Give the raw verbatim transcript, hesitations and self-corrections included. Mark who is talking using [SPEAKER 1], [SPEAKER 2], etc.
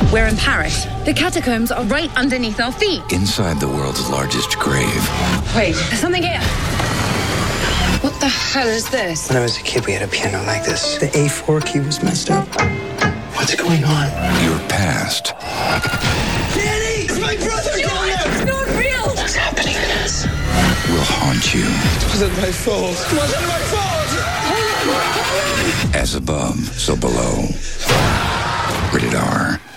[SPEAKER 1] We're in Paris. The catacombs are right underneath our feet.
[SPEAKER 2] Inside the world's largest grave.
[SPEAKER 1] Wait, there's something here. What the hell is this?
[SPEAKER 3] When I was a kid, we had a piano like this. The A four key was messed up. What's going on?
[SPEAKER 2] Your past.
[SPEAKER 3] Danny! It's my brother!
[SPEAKER 1] It's not real!
[SPEAKER 3] What's happening to us?
[SPEAKER 2] Will haunt you.
[SPEAKER 3] It wasn't my fault. It wasn't my fault!
[SPEAKER 2] As above, so below. Rated R.